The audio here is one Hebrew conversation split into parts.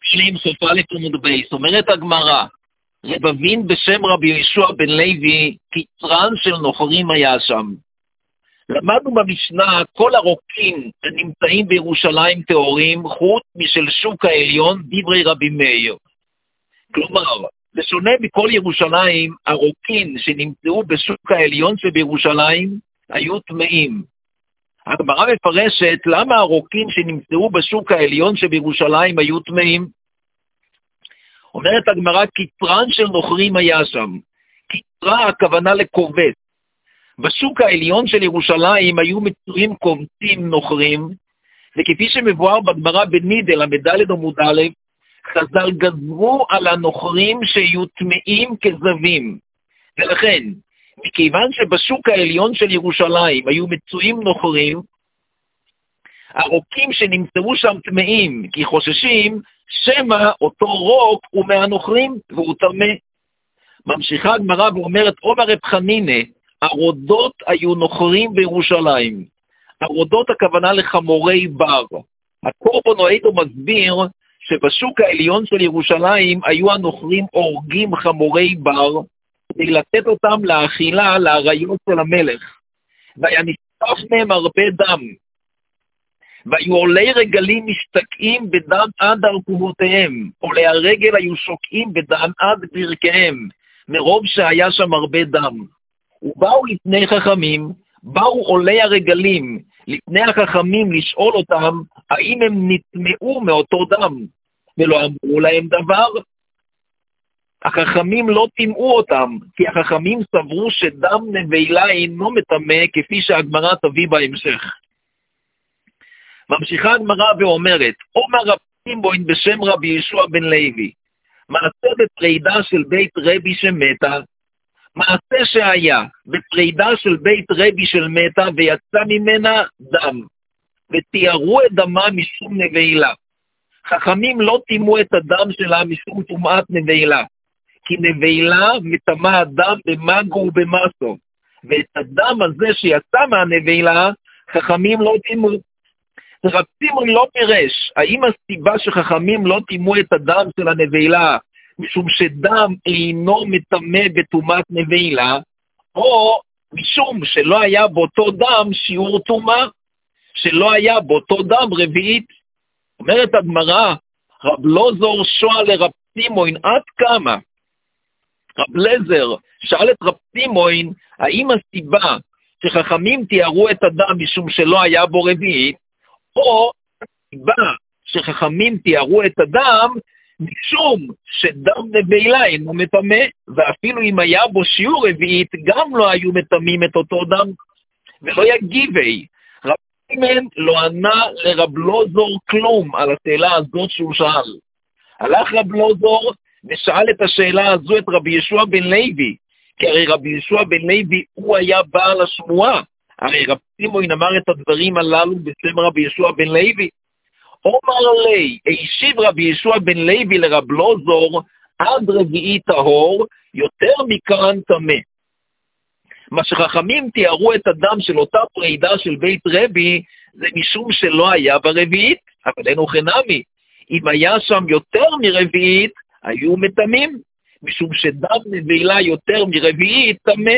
מתחילים סוף א' עמוד בייס. אומרת הגמרא, רבבין בשם רבי יהושע בן לוי, קצרן של נוכרים היה שם. למדנו במשנה, כל הרוקים שנמצאים בירושלים טהורים, חוץ משל שוק העליון, דברי רבי מאיר. כלומר, בשונה בכל ירושלים, הרוקים שנמצאו בשוק העליון שבירושלים היו טמאים. הגמרא מפרשת למה הרוקים שנמצאו בשוק העליון שבירושלים היו טמאים. אומרת הגמרא, קצרן של נוכרים היה שם. קצרה הכוונה לקובץ. בשוק העליון של ירושלים היו מצויים קובצים נוכרים, וכפי שמבואר בגמרא בנידה למד' עמוד א', חז"ל גזרו על הנוכרים שיהיו טמאים כזבים. ולכן, מכיוון שבשוק העליון של ירושלים היו מצויים נוכרים, הרוקים שנמצאו שם טמאים, כי חוששים שמא אותו רוק הוא מהנוכרים והוא טמא. ממשיכה הגמרא ואומרת, עומר רב חנינא, הרודות היו נוכרים בירושלים. הרודות הכוונה לחמורי בר. הקורבנואידו מסביר שבשוק העליון של ירושלים היו הנוכרים הורגים חמורי בר, כדי לתת אותם לאכילה לאריות של המלך. והיה נשפך מהם הרבה דם. והיו עולי רגלים משתקעים בדם עד ארכובותיהם, עולי הרגל היו שוקעים בדם עד ברכיהם, מרוב שהיה שם הרבה דם. ובאו לפני חכמים, באו עולי הרגלים לפני החכמים לשאול אותם, האם הם נטמעו מאותו דם, ולא אמרו להם דבר. החכמים לא טימאו אותם, כי החכמים סברו שדם נבלה אינו מטמא, כפי שהגמרא תביא בהמשך. ממשיכה הגמרא ואומרת, עומר רב סימבון בשם רבי יהושע בן לוי, מעשה בפרידה של בית רבי שמתה, מעשה שהיה בפרידה של בית רבי של מתה ויצא ממנה דם, ותיארו את דמה משום נבלה. חכמים לא טימאו את הדם שלה משום טומאת נבלה, כי נבלה מטמא הדם במגו ובמסו, ואת הדם הזה שיצא מהנבלה, חכמים לא טימאו. רב סימון לא פירש, האם הסיבה שחכמים לא טימאו את הדם של הנבלה, משום שדם אינו מטמא בטומאת נבלה, או משום שלא היה באותו דם שיעור טומאה, שלא היה באותו דם רביעית. אומרת הגמרא, רב לוזור שואל לרב סימון עד כמה? רב לזר שאל את רב סימון, האם הסיבה שחכמים תיארו את הדם משום שלא היה בו רביעית, או הסיבה שחכמים תיארו את הדם משום שדם נבלה אינו מטמא, ואפילו אם היה בו שיעור רביעית, גם לא היו מטמאים את אותו דם. ולא יגיבי, רב סימון לא ענה לרב לוזור כלום על השאלה הזאת שהוא שאל. הלך רב לוזור ושאל את השאלה הזו את רבי יהושע בן לוי, כי הרי רבי יהושע בן לוי הוא היה בעל השמועה. הרי רב סימון אמר את הדברים הללו בשם רבי יהושע בן לוי. אומר לי, הישיב רבי יהושע בן לוי לרב לוזור, עד רביעי טהור, יותר מכאן טמא. מה שחכמים תיארו את הדם של אותה פרידה של בית רבי, זה משום שלא היה ברביעית, אבל אינו חינמי. אם היה שם יותר מרביעית, היו מטמאים, משום שדם נבלה יותר מרביעית טמא.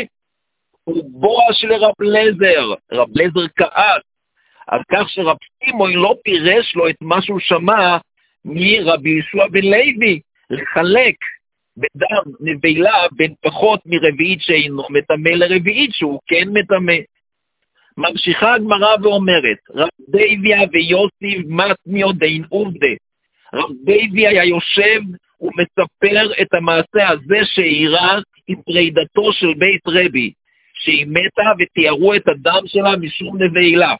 ובואש לרב לזר, רב לזר כעס, על כך שרב סימון לא פירש לו את מה שהוא שמע מרבי יהושע בן לוי, לחלק בדם נבלה בין פחות מרביעית שאינו מטמא לרביעית שהוא כן מטמא. ממשיכה הגמרא ואומרת, רב דייביה ויוסיף מתמיו דין עובדה. רב דייביה היה יושב ומספר את המעשה הזה שאירע עם פרידתו של בית רבי, שהיא מתה ותיארו את הדם שלה משום נבלה.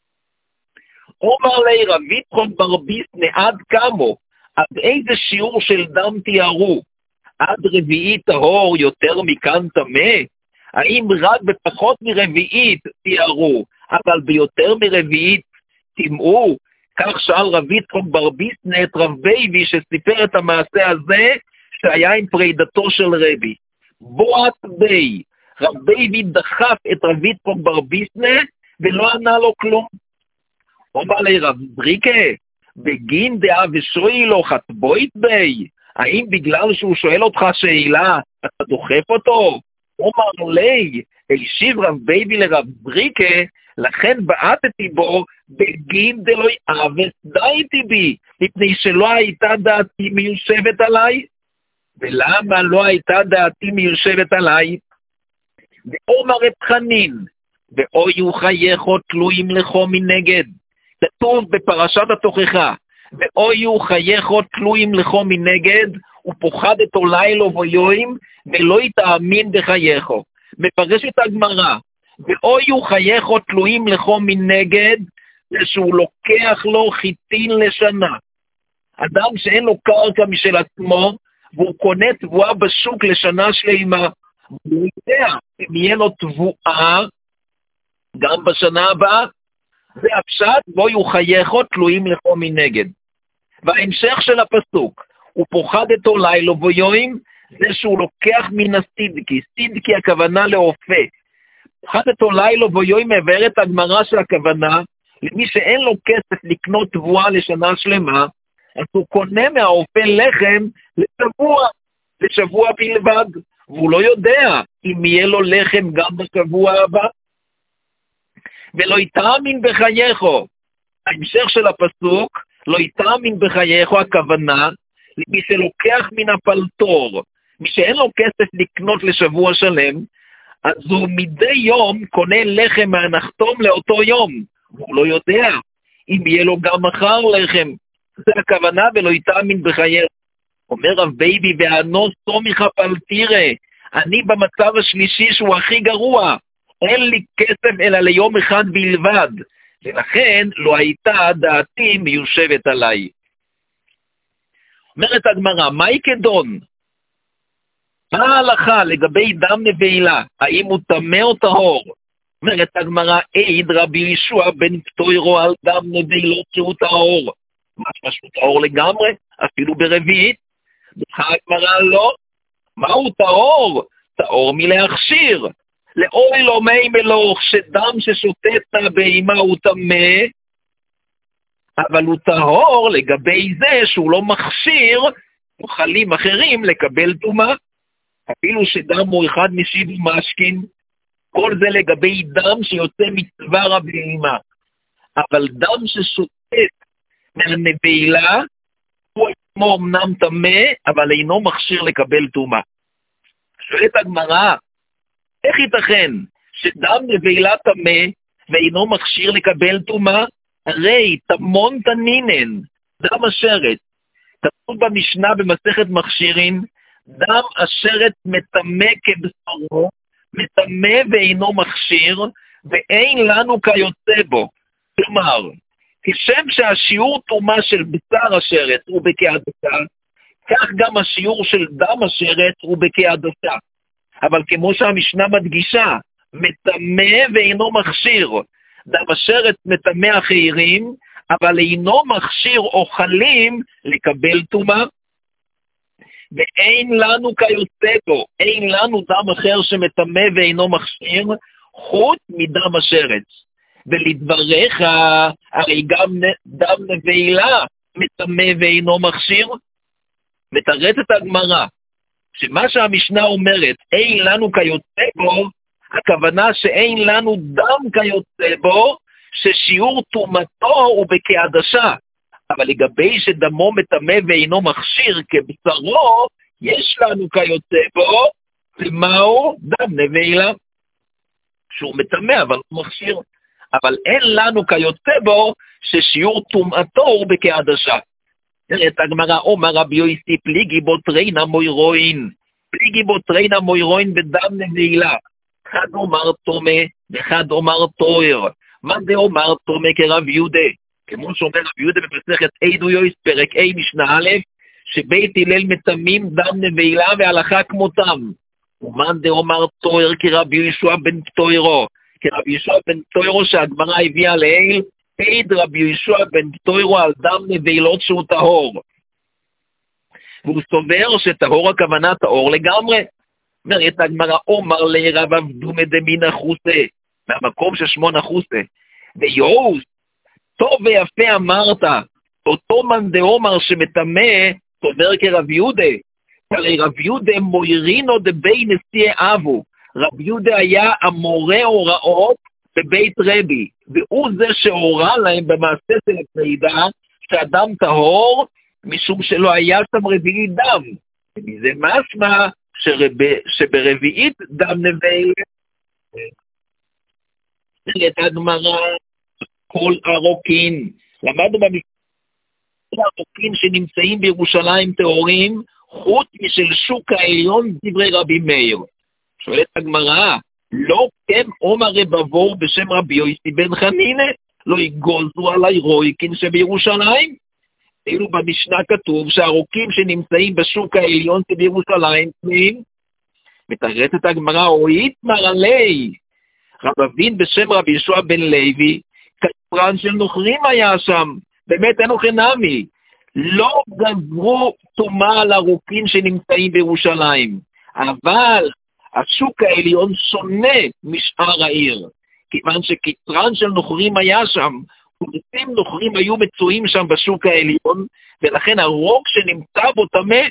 אומר לי רב יצחק בר ביסנא עד כמו, עד איזה שיעור של דם תיארו? עד רביעית טהור יותר מכאן טמא? האם רק בפחות מרביעית תיארו, אבל ביותר מרביעית טימאו? כך שאל רב יצחק בר ביסנא את רב בייבי שסיפר את המעשה הזה שהיה עם פרידתו של רבי. בועת בי, רב בייבי דחף את רב יצחק בר ביסנא ולא ענה לו כלום. אומר לי רב בריקה, בגין דעה ושואי לו חטבוית בי, האם בגלל שהוא שואל אותך שאלה, אתה דוחף אותו? אומר לי, השיב רב בייבי לרב בריקה, לכן בעטתי בו בגין דלוי אבס דייתי בי, מפני שלא הייתה דעתי מיושבת עליי. ולמה לא הייתה דעתי מיושבת עליי? ואומר רב חנין, ואויו חייכו תלויים לכו מנגד. כתוב בפרשת התוכחה, ואויו חייכו תלויים לכו מנגד, ופוחדתו לילו ויום, ולא יתאמין בחייכו. מפרשת הגמרא, ואויו חייכו תלויים לכו מנגד, זה שהוא לוקח לו חיטין לשנה. אדם שאין לו קרקע משל עצמו, והוא קונה תבואה בשוק לשנה שלמה, הוא יודע אם יהיה לו תבואה גם בשנה הבאה, זה הפשט, ואויו חייכו תלויים לכו מנגד. וההמשך של הפסוק, ופוחדתו לילו ויום, זה שהוא לוקח מן הסידקי, סידקי הכוונה לאופה. פוחדתו לילו ויום מעברת הגמרא של הכוונה, למי שאין לו כסף לקנות תבואה לשנה שלמה, אז הוא קונה מהאופה לחם לשבוע בלבד, והוא לא יודע אם יהיה לו לחם גם בשבוע הבא. ולא יתאמין בחייכו, ההמשך של הפסוק, לא יתאמין בחייכו הכוונה, למי שלוקח מן הפלטור, מי שאין לו כסף לקנות לשבוע שלם, אז הוא מדי יום קונה לחם מהנחתום לאותו יום, והוא לא יודע אם יהיה לו גם מחר לחם, זה הכוונה ולא יתאמין בחייכו. אומר רב בייבי, ואנו סומיך פלטירה, אני במצב השלישי שהוא הכי גרוע, אין לי כסף אלא ליום אחד בלבד, ולכן לא הייתה דעתי מיושבת עליי. אומרת הגמרא, מהי כדון? מה ההלכה לגבי דם נבלה? האם הוא טמא או טהור? אומרת הגמרא, עיד רבי ישוע בן פטוירו על דם נבלות שהוא טהור. משהו טהור לגמרי, אפילו ברביעית. הגמרא לא. מהו טהור? טהור מלהכשיר. לאוי לא מי מלוך שדם ששוטט בהמה הוא טמא, אבל הוא טהור לגבי זה שהוא לא מכשיר אוכלים אחרים לקבל טומאה. אפילו שדם הוא אחד משיב ומשכין, כל זה לגבי דם שיוצא מצוואר הבהמה. אבל דם ששוטט מהנבלה, הוא עצמו אמנם טמא, אבל אינו מכשיר לקבל טומאה. שואלת הגמרא, איך ייתכן שדם נבלה טמא ואינו מכשיר לקבל טומאה? הרי תמון תנינן, דם השרת. כתוב במשנה במסכת מכשירים, דם השרת מטמא כבשרו, מטמא ואינו מכשיר, ואין לנו כיוצא בו. כלומר, כשם שהשיעור טומאה של בשר השרת הוא בכהדתה, כך גם השיעור של דם השרת הוא בכהדתה. אבל כמו שהמשנה מדגישה, מטמא ואינו מכשיר. דם השרת מטמא אחרים, אבל אינו מכשיר אוכלים לקבל טומאה. ואין לנו כיוצא בו, אין לנו דם אחר שמטמא ואינו מכשיר, חוץ מדם השרת. ולדבריך, הרי גם דם נבלה מטמא ואינו מכשיר. מתרצת הגמרא, שמה שהמשנה אומרת, אין לנו כיוצא בו, הכוונה שאין לנו דם כיוצא בו, ששיעור טומאתו הוא בכהדשה. אבל לגבי שדמו מטמא ואינו מכשיר כבשרו, יש לנו כיוצא בו, ומהו? דם נבלה. שהוא מטמא אבל הוא מכשיר. אבל אין לנו כיוצא בו, ששיעור טומאתו הוא בכהדשה. את הגמרא אומר רבי יוסי פליגי בו טרינה מוירוין, פליגי בו טרינה מוירוין בדם נבלה. אחד אומר תומה, ואחד אומר תואר. מה זה אומר תומה כרב יהודה? כמו שאומר רב יהודה במסכת עדויות פרק A משנה א', שבית הלל מטמאים דם נבלה והלכה כמותם. ומאן דאמר תואר כרבי יהושע בן פטוירו, כרבי יהושע בן פטוירו שהגמרא הביאה לעיל, עד רבי יהושע בן פטוירו על דם נבלות שהוא טהור. והוא סובר שטהור הכוונה טהור לגמרי. אומרת הגמרא, אומר לרב אבדומא דמין אחוסה, מהמקום ששמו נחוסה, ויעוז, טוב ויפה אמרת, אותו מאן דאמר שמטמא, סובר כרב יהודה. הרי רב יהודה מוירינו דבי נשיאי אבו. רב יהודה היה המורה הוראות בבית רבי, והוא זה שהורה להם במעשה של הפרידה, שאדם טהור, משום שלא היה שם רביעית דם. ומזה משמע שברביעית דם נבל. את הגמרא, כל הרוקין. למדנו במשפט הרוקין שנמצאים בירושלים טהורים, חוץ משל שוק העליון דברי רבי מאיר. שואלת הגמרא, לא כן עומר רבבור בשם רבי יוסי בן חנינא, לא יגוזו עלי רויקין שבירושלים? כאילו במשנה כתוב שהרוקים שנמצאים בשוק העליון שבירושלים טמאים. מתרצת הגמרא, או יתמר עלי, רב אבין בשם רבי ישוע בן לוי, קטרן של נוכרים היה שם, באמת אין חינמי, לא גזרו טומאה על הרוקים שנמצאים בירושלים, אבל השוק העליון שונה משאר העיר, כיוון שקטרן של נוכרים היה שם, קורצים נוכרים היו מצויים שם בשוק העליון, ולכן הרוק שנמצא בו טמא.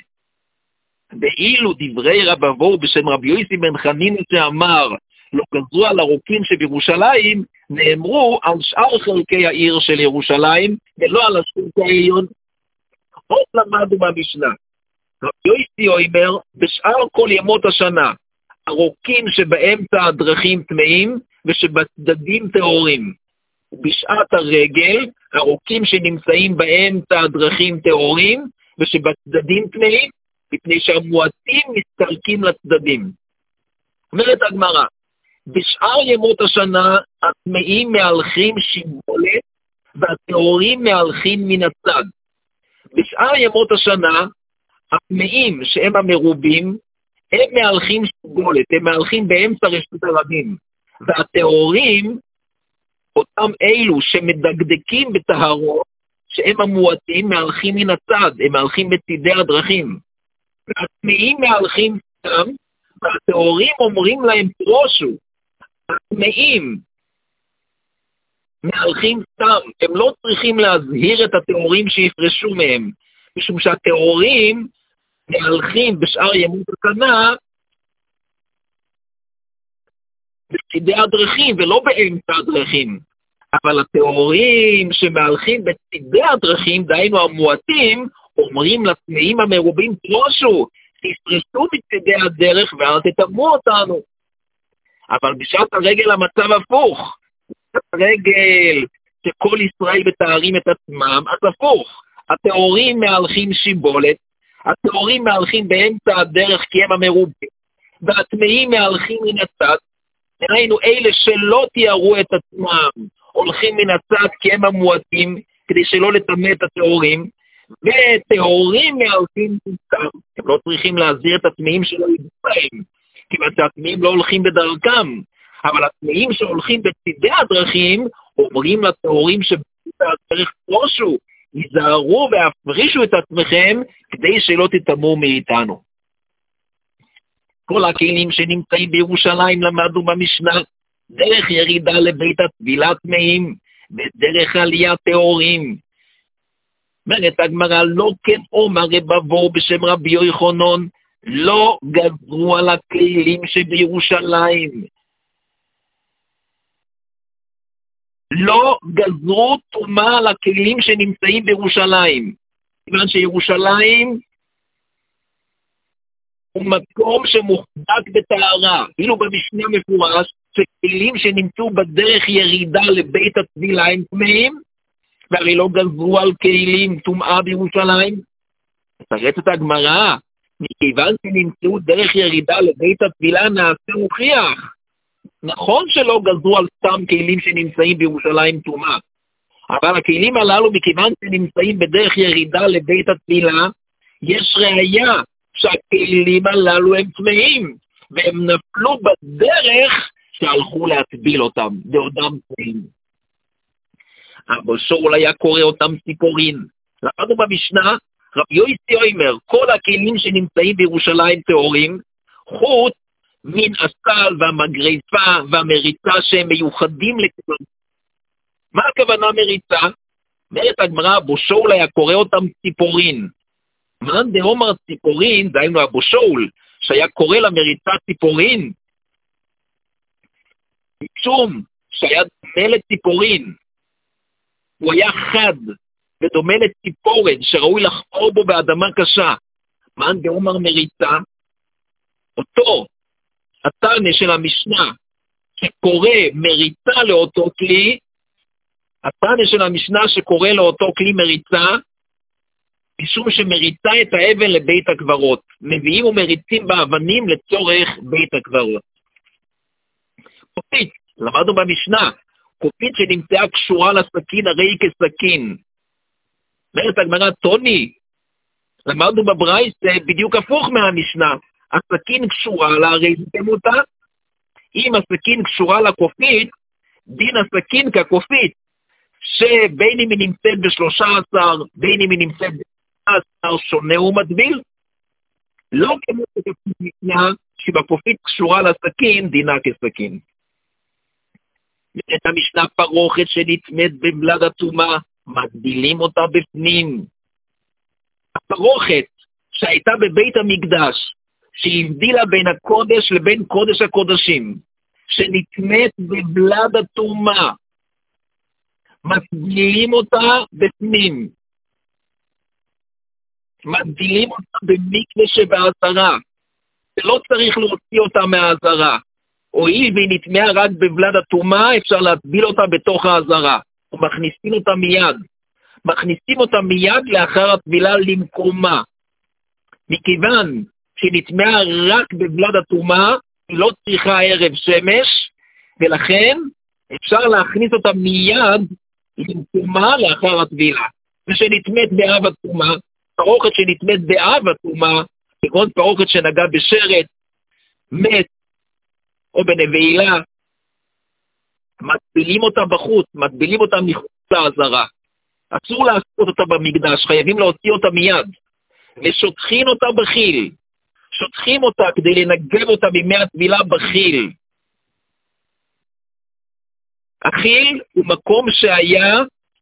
ואילו דברי רב אבור בשם רבי יוסי בן חנינא שאמר, לא גזרו על הרוקים שבירושלים, נאמרו על שאר חלקי העיר של ירושלים, ולא על השוק העליון. עוד למדנו במשנה. רבי יוסי אומר, בשאר כל ימות השנה, הרוקים שבאמצע הדרכים טמאים, ושבצדדים טהורים. בשעת הרגל, הרוקים שנמצאים באמצע הדרכים טהורים, ושבצדדים טמאים, מפני שהמועטים מסתלקים לצדדים. אומרת הגמרא, בשאר ימות השנה, הטמאים מהלכים שיבולת, והטהורים מהלכים מן הצד. בשאר ימות השנה, הטמאים שהם המרובים, הם מהלכים שיבולת, הם מהלכים באמצע רשות הרבים. והטהורים, אותם אלו שמדקדקים בטהרות, שהם המועטים, מהלכים מן הצד, הם מהלכים בצדי הדרכים. והטמאים מהלכים סתם, והטהורים אומרים להם פרושו. הטמאים מהלכים סתם, הם לא צריכים להזהיר את הטהורים שיפרשו מהם, משום שהטהורים מהלכים בשאר ימות השנה בצדי הדרכים ולא באמצע הדרכים. אבל הטהורים שמהלכים בצדי הדרכים, דהיינו המועטים, אומרים לטמאים המרובים פרושו, תפרשו מצדי הדרך ואל תטמאו אותנו. אבל בשעת הרגל המצב הפוך. בשעת הרגל שכל ישראל מתארים את עצמם, אז הפוך. הטהורים מהלכים שיבולת, הטהורים מהלכים באמצע הדרך כי הם המרובים, והטמאים מהלכים מן הצד, דהיינו אלה שלא תיארו את עצמם, הולכים מן הצד כי הם המועטים, כדי שלא לטמא את הטהורים, וטהורים מהלכים סתם, הם לא צריכים להזהיר את הטמאים שלא ידעו בהם, כיוון שהטמאים לא הולכים בדרכם, אבל הטמאים שהולכים בצדי הדרכים, אומרים לטהורים שבצדי הדרך פרושו, ייזהרו והפרישו את עצמכם, כדי שלא תטמאו מאיתנו. כל הכלים שנמצאים בירושלים למדנו במשנה, דרך ירידה לבית הטבילה טמאים, ודרך עלייה טהורים. אומרת הגמרא, לא כן עומר רבבור בשם רבי יוחנן, לא גזרו על הכלים שבירושלים. לא גזרו טומאה על הכלים שנמצאים בירושלים. כיוון שירושלים הוא מקום שמוחזק בטהרה. כאילו במשנה מפורש, שכלים שנמצאו בדרך ירידה לבית הטבילה הם טמאים, והרי לא גזרו על כלים טומאה בירושלים. מתרצת הגמרא, מכיוון שנמצאו דרך ירידה לבית הטבילה נעשה מוכיח. נכון שלא גזרו על סתם כלים שנמצאים בירושלים טומאה, אבל הכלים הללו מכיוון שנמצאים בדרך ירידה לבית הטבילה, יש ראיה שהכלים הללו הם טמאים, והם נפלו בדרך שהלכו להטביל אותם, בעודם טמאים. אבל שאול היה קורא אותם ציפורין. למדנו במשנה, רבי יוסי אומר, כל הכלים שנמצאים בירושלים טהורים, חוץ מן הסל והמגרפה והמריצה שהם מיוחדים לכולם. מה הכוונה מריצה? אומרת הגמרא, אבו שאול היה קורא אותם ציפורין. מאן דאמר ציפורין, דהיינו אבו שאול, שהיה קורא למריצה ציפורין, משום שהיה דומה לציפורין, הוא היה חד ודומה לציפורן שראוי לחפור בו באדמה קשה. מאן דאמר מריצה, אותו התנא של המשנה שקורא מריצה לאותו כלי, התנא של המשנה שקורא לאותו כלי מריצה, משום שמריצה את האבן לבית הקברות. מביאים ומריצים באבנים לצורך בית הקברות. קופית, למדנו במשנה, קופית שנמצאה קשורה לסכין הרי היא כסכין. אומרת הגמרא, טוני, למדנו בברייתא, זה בדיוק הפוך מהמשנה. הסכין קשורה לה, הרי זיתם אותה. אם הסכין קשורה לקופית, דין הסכין כקופית, שבין אם היא נמצאת ב13, בין אם היא נמצאת ב14, שונה ומדביל. לא כמו שמשנה, שבקופית קשורה לסכין, דינה כסכין. את המשנה פרוכת שנטמאת בבלד הטומאה, מגדילים אותה בפנים. הפרוכת שהייתה בבית המקדש, שהבדילה בין הקודש לבין קודש הקודשים, שנטמאת בבלד הטומאה, מגדילים אותה בפנים. מגדילים אותה במקווה שבעזרה. שלא צריך להוציא אותה מהעזרה. הואיל והיא נטמעה רק בבלד הטומאה, אפשר להטביל אותה בתוך העזרה. ומכניסים אותה מיד. מכניסים אותה מיד לאחר הטבילה למקומה. מכיוון שנטמעה רק בבלד הטומאה, היא לא צריכה ערב שמש, ולכן אפשר להכניס אותה מיד למקומה לאחר הטבילה. ושנטמאת באב הטומאה, פרוכת שנטמאת באב הטומאה, כגון פרוכת שנגע בשרת, מת, או בנבעילה, מטבילים אותה בחוץ, מטבילים אותה מחוץ לעזרה. אסור לעשות אותה במקדש, חייבים להוציא אותה מיד. ושותחים אותה בחיל. שותחים אותה כדי לנגב אותה ממי הטבילה בחיל. החיל הוא מקום שהיה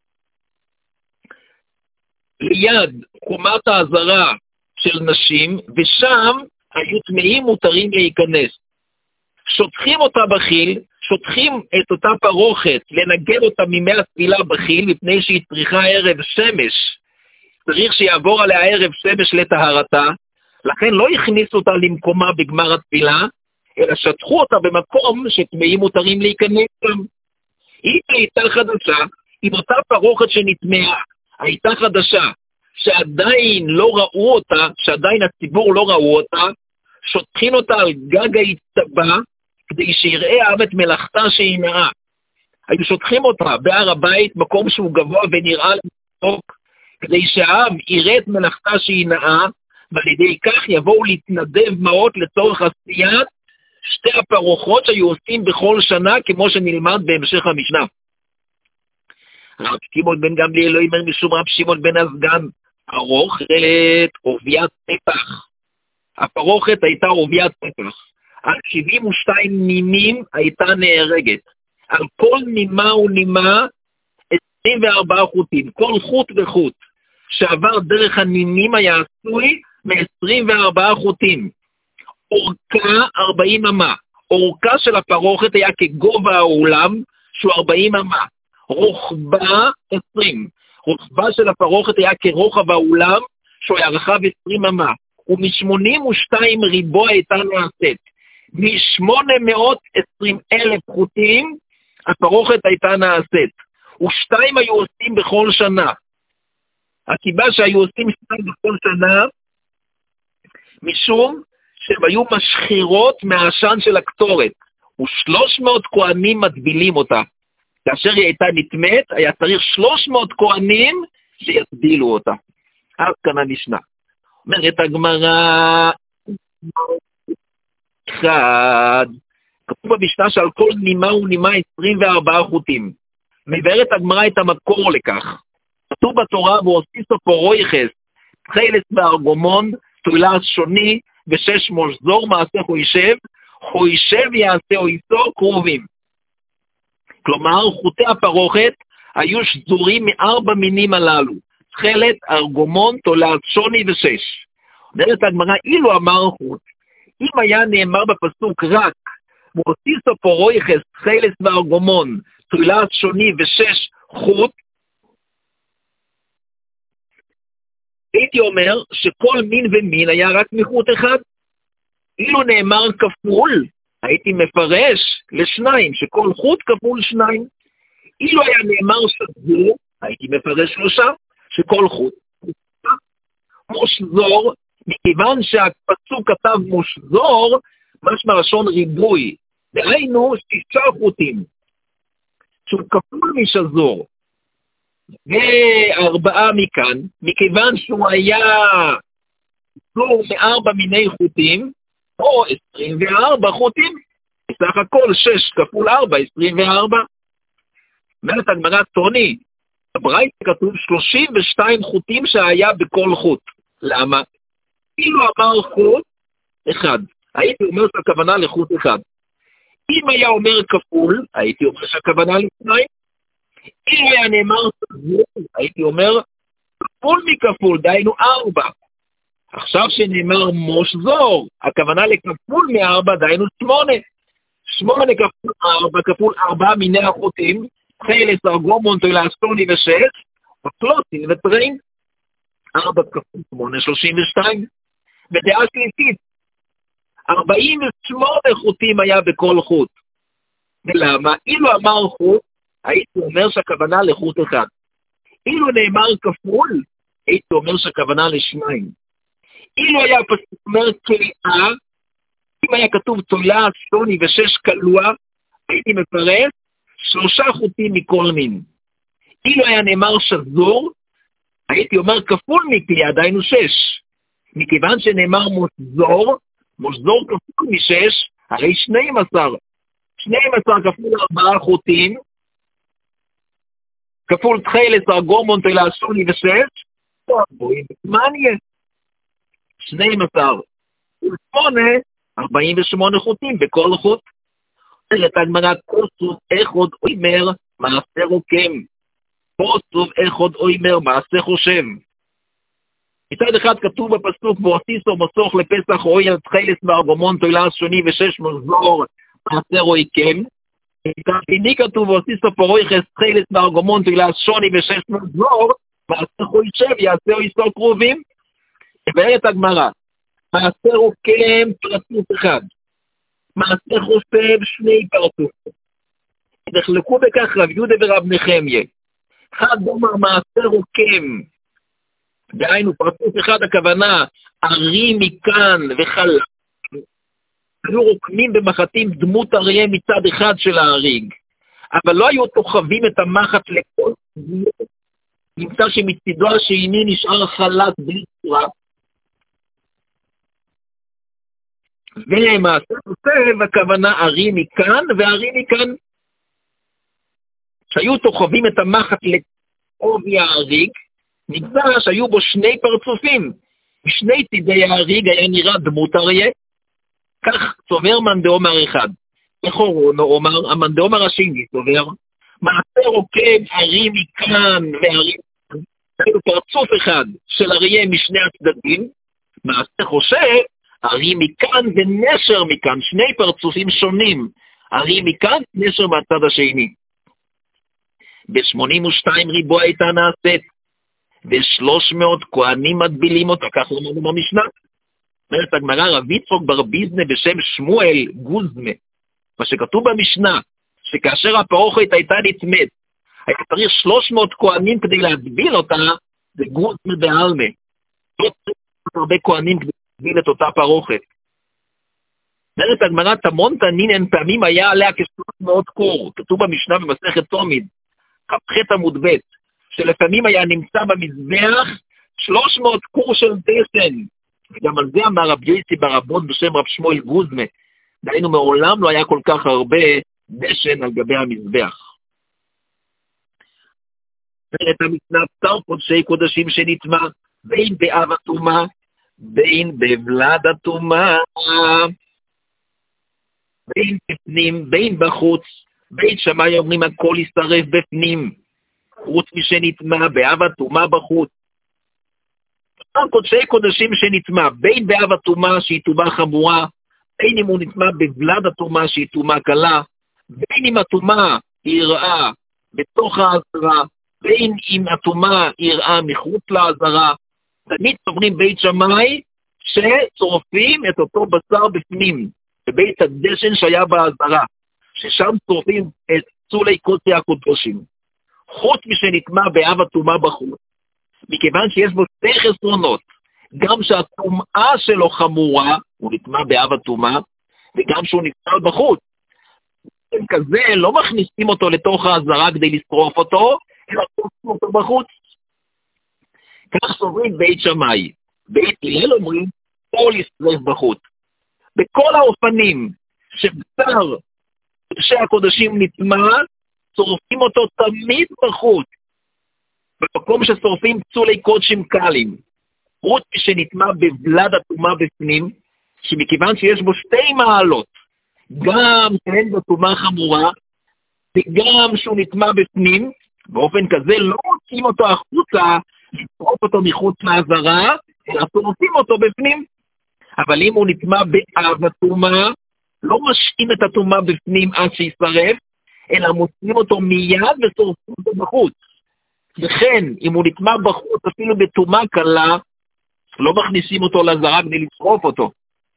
ליד חומת העזרה של נשים, ושם היו טמאים מותרים להיכנס. שותחים אותה בחיל, שותחים את אותה פרוכת, לנגב אותה ממי הטבילה בחיל, מפני שהיא צריכה ערב שמש. צריך שיעבור עליה ערב שמש לטהרתה, לכן לא הכניסו אותה למקומה בגמר הטבילה, אלא שטחו אותה במקום שטמאים מותרים להיכנס שם. היא הייתה חדשה, עם אותה פרוכת שנטמעה, הייתה חדשה, שעדיין לא ראו אותה, שעדיין הציבור לא ראו אותה, שותחים אותה על גג ההצטבה, כדי שיראה העם את מלאכתה שהיא נאה. היו שותחים אותה בהר הבית, מקום שהוא גבוה ונראה למתוק, כדי שהעם יראה את מלאכתה שהיא נאה, ועל ידי כך יבואו להתנדב מעות לצורך עשיית שתי הפרוחות שהיו עושים בכל שנה, כמו שנלמד בהמשך המשנה. רב שמעון בן גמליאל לא אומר משום רב שמעון בן הסגן, פרוכת עוביית פתח. הפרוכת הייתה עוביית פתח. על 72 נימים הייתה נהרגת. על כל נימה ונימה 24 חוטים. כל חוט וחוט שעבר דרך הנימים היה עשוי מ-24 חוטים. אורכה 40 אמה. אורכה של הפרוכת היה כגובה העולם, שהוא 40 אמה. רוחבה 20. רוחבה של הפרוכת היה כרוחב העולם, שהוא היה רחב 20 אמה. ומ-82 ריבוע הייתה נעשית. מ-820,000 חוטים, הפרוכת הייתה נעשית. ושתיים היו עושים בכל שנה. הסיבה שהיו עושים שתיים בכל שנה, משום שהם היו משחירות מהעשן של הקטורת. ו300 כהנים מטבילים אותה. כאשר היא הייתה נטמאת, היה צריך 300 כהנים שיטבילו אותה. אז כאן המשנה. אומרת הגמרא, אחד, כתוב במשנה שעל כל נימה ונימה 24 חוטים. מבארת הגמרא את המקור לכך. כתוב בתורה, והוסיפו פה רויחס, תחילת בארגומון, תפילה שוני, ושש מושזור מעשה חוישב יעשה אויסו קרובים. כלומר, חוטי הפרוכת היו שזורים מארבע מינים הללו, תכלת, ארגומון, תולעת, שוני ושש. אומרת הגמרא, אילו אמר חוט, אם היה נאמר בפסוק רק, מוסיסו פורויכס, תכלת וארגומון, תולעת, שוני ושש חוט, הייתי אומר שכל מין ומין היה רק מחוט אחד. אילו נאמר כפול, הייתי מפרש לשניים, שכל חוט כפול שניים. אילו היה נאמר שזור, הייתי מפרש שלושה, שכל חוט. מושזור, מכיוון שהפסוק כתב מושזור, משמע לשון ריבוי, דהיינו 6 חוטים, שהוא כפול משזור. ו4 מכאן, מכיוון שהוא היה זור מ4 מיני חוטים, או 24 חוטים, בסך הכל 6 כפול 4, 24. אומרת הגמרא, טוני, בברייתא כתוב 32 חוטים שהיה בכל חוט. למה? אילו אמר חוט אחד, הייתי אומר שהכוונה לחוט אחד. אם היה אומר כפול, הייתי אומר שהכוונה לשניים. אם היה נאמר סזור, הייתי אומר כפול מכפול, דהיינו 4. עכשיו שנאמר מושזור, הכוונה לכפול מ4, דהיינו 8. 8 כפול 4, כפול 4 מיני החוטים, תכלת, ארגומון, תולעת, שוני ושש, פלוטין וטרין. 4 כפול 8, 32. ודעה שלישית, 48 חוטים היה בכל חוט. ולמה? אילו אמר חוט, הייתי אומר שהכוונה לחוט אחד. אילו נאמר כפול, הייתי אומר שהכוונה לשניים. אילו היה פסוק אומר קליעה, אם היה כתוב תולעת, שוני ושש קלוע, הייתי מפרש 3 חוטים מכל מין. אילו היה נאמר שזור, הייתי אומר כפול מקליעה, דהיינו 6. מכיוון שנאמר מושזור, מושזור כפול מ6, הרי 12. 12 כפול 4 חוטים, כפול תכלת, ארגומון, תולעת, שוני ושש, מה נהיה? 12 ו8, 48 חוטים בכל חוט. אומרת הגמרא, כוסוב אחד אומר מעשה רוקם, כוסוב אחד אומר מעשה חושב. מצד אחד כתוב בפסוק, והוסיסו מסוך לפסח אוהל תכלת וארגומון, תולעת, שוני ושש מזור מעשה רוקם. מצד שני כתוב, והוסיסו פורויכס, תכלת וארגומון, תולעת, שוני ושש מזור מעשה חושב, יעשה איסו קרובים. אומרת הגמרא, מעשה רוקם פרצוף אחד, מעשה חושב 2 פרצופים. נחלקו בכך רב יהודה ורב נחמיה. אחד אומר מעשה רוקם, דהיינו פרצוף אחד, הכוונה ארי מכאן וחלק. היו רוקמים במחטים דמות אריה מצד אחד של האריג, אבל לא היו תוחבים את המחט לכל דמות. נמצא שמצידו השני נשאר חלק בלי צורה. ומעשה חושב, הכוונה ארי מכאן וארי מכאן. שהיו תוחבים את המחט לעובי האריג, נמצא שהיו בו 2 פרצופים. משני צידי האריג היה נראה דמות אריה. כך סובר מאן דאמר אחד. לכאורה אומר, המאן דאמר השני סובר, מעשה רוקם ארי מכאן וארי מכאן. היה פרצוף אחד של אריה משני הצדדים, מעשה חושב, ארי מכאן ונשר מכאן, 2 פרצופים שונים, ארי מכאן, נשר מהצד השני. ב82 ריבוע הייתה נעשית, ו300 כהנים מדבילים אותה, כך למדנו במשנה. אומרת הגמרא, רב יצחק בר ביזנה בשם שמואל גוזמה, מה שכתוב במשנה, שכאשר הפרוכת הייתה נטמאת, היה צריך 300 כהנים כדי להדביל אותה, זה גוזמה בעלמה. לא צריך הרבה כהנים כדי להדביל את אותה פרוכת. אומרת הגמרא, תמון תנינן פעמים היה עליה כ300 קור, כתוב במשנה במסכת תומיד, כ"ח עמוד ב', שלפעמים היה נמצא במזבח 300 קור של דשן. גם על זה אמר רב יוסי ברבון בשם רב שמואל גוזמה, דהיינו מעולם לא היה כל כך הרבה דשן על גבי המזבח. אומרת המשנה, פטר קודשי קודשים שנטמא, בין באב הטומאה, בין בבלד הטומאה, בין בפנים, בין בחוץ, בית שמאי אומרים הכל ישרף בפנים. חוץ משנטמע באב הטומאה בחוץ. קודשי קודשים שנטמע, בין באב הטומאה שהיא טומאה חמורה, בין אם הוא נטמע בבלד הטומאה שהיא טומאה קלה, בין אם הטומאה היא רעה בתוך העזרה, בין אם הטומאה היא רעה מחוץ לעזרה, תמיד סוברים בית שמאי שצורפים את אותו בשר בפנים, בבית הדשן שהיה בעזרה, ששם צורפים את פסולי קודשי הקודשים. חוץ משנטמע באב הטומאה בחוץ, מכיוון שיש בו שתי חסרונות, גם שהטומאה שלו חמורה, הוא נטמע באב הטומאה, וגם שהוא נפסל בחוץ. כזה לא מכניסים אותו לתוך העזרה כדי לשרוף אותו, אלא שורפים אותו בחוץ. כך סוברים בית שמאי. בית הלל אומרים, לא לשרף בחוץ. בכל האופנים שבשר קודשי הקודשים נטמע, שורפים אותו תמיד בחוץ. במקום ששורפים פסולי קודשים קלים. חוץ שנטמע בבלד הטומאה בפנים, שמכיוון שיש בו שתי מעלות, גם שאין בו טומאה חמורה, וגם שהוא נטמע בפנים, באופן כזה לא מוצאים אותו החוצה, לשרוף אותו מחוץ לעזרה, אלא שורפים אותו בפנים. אבל אם הוא נטמע באב הטומאה, לא משאים את הטומאה בפנים עד שישרף, אלא מוצאים אותו מיד ושורפים אותו בחוץ. וכן, אם הוא נטמע בחוץ אפילו בטומאה קלה, לא מכניסים אותו לעזרה כדי לשרוף אותו.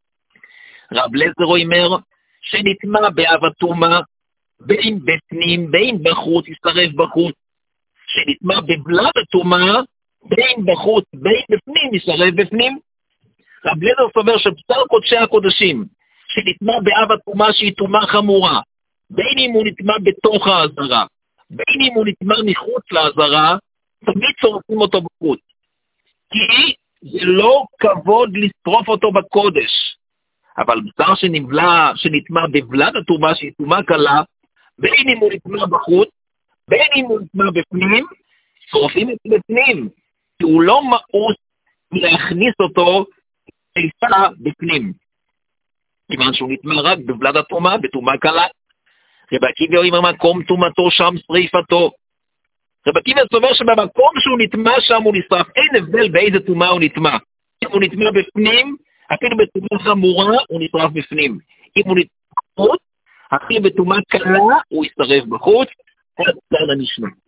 רב לזר אומר שנטמע באב הטומאה, בין בפנים, בין בחוץ, ישרף בחוץ. שנטמע בבלד הטומאה, בין בחוץ, בין בפנים, ישרף בפנים. רב לזר סובר שבשר קודשי הקודשים, שנטמע באב הטומאה שהיא טומאה חמורה, בין אם הוא נטמע בתוך העזרה, בין אם הוא נטמע מחוץ לעזרה, תמיד שורפים אותו בחוץ. כי זה לא כבוד לשרוף אותו בקודש. אבל בשר שנטמע בבלד הטומאה שהיא טומאה קלה, בין אם הוא נטמע בחוץ, בין אם הוא נטמע בפנים, שורפים את בפנים. כי הוא לא מאוס להכניס אותו חיפה בפנים. כיוון שהוא נטמע רק בבלד הטומאה, בטומאה קלה. רבי עקיבא אומר מקום טומאתו שם שריפתו. רבי עקיבא סובר שבמקום שהוא נטמע שם הוא נשרף. אין הבדל באיזה טומאה הוא נטמע. אם הוא נטמע בפנים, אפילו בטומאה חמורה הוא נשרף בפנים. אם הוא נטמע בחוץ, אפילו בטומאה קלה הוא ישרף בחוץ. עד כאן המשנה.